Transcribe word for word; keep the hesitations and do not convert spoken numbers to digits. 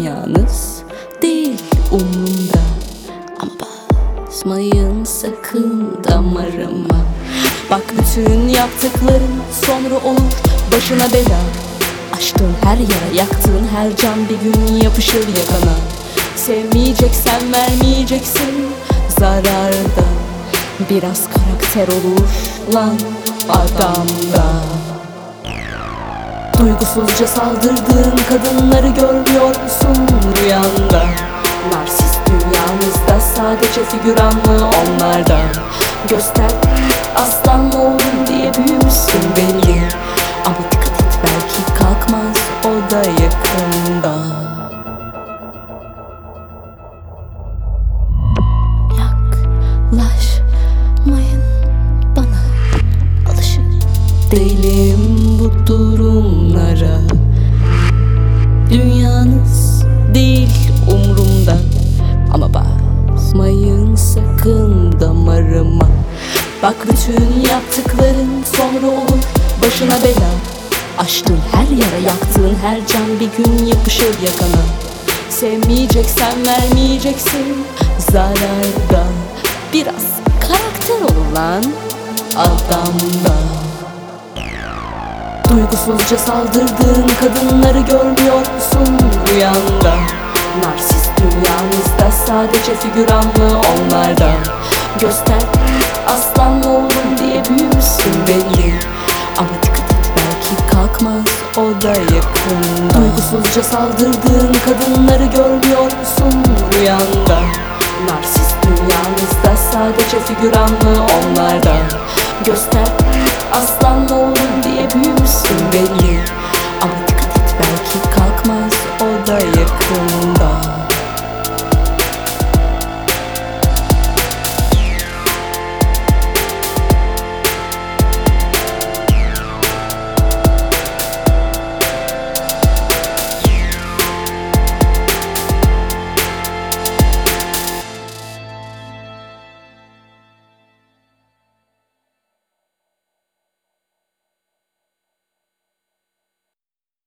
Dünyanız değil umrumda, ama basmayın sakın damarıma. Bak bütün yaptıkların sonra olur başına bela. Açtığın her yara, yaktığın her can bir gün yapışır yakana. Sevmeyeceksen vermeyeceksin zararda. Biraz karakter olur lan adamda. Duygusuzca saldırdığın kadınları görmüyor musun rüyanda? Narsist dünyanızda sadece figüranlı onlardan. Göster aslan oğlum diye büyümüşsün belli, ama dikkat et belki kalkmaz o da yakında. Yaklaşmayın bana, alışık değilim bu durumlara. Dünyanız değil umrumda, ama basmayın sakın damarıma. Bak bütün yaptıkların sonra olur başına bela. Açtığın her yara, yaktığın her can bir gün yapışır yakana. Sevmeyeceksen vermeyeceksin zararda. Biraz karakter olur lan adamda. Duygusuzca saldırdığın kadınları görmüyor musun rüyanda? Narsist dünyanızda sadece figüranlı onlardan. Göster aslan oğlum diye büyümüşsün belli, ama dikkat et belki kalkmaz o da yakında. Duygusuzca saldırdığın kadınları görmüyor musun rüyanda? Narsist dünyanızda sadece figüranlı onlardan. Göster aslan oğlum diye büyümüşsün belli, ama dikkat et belki kalkmaz o da yakında.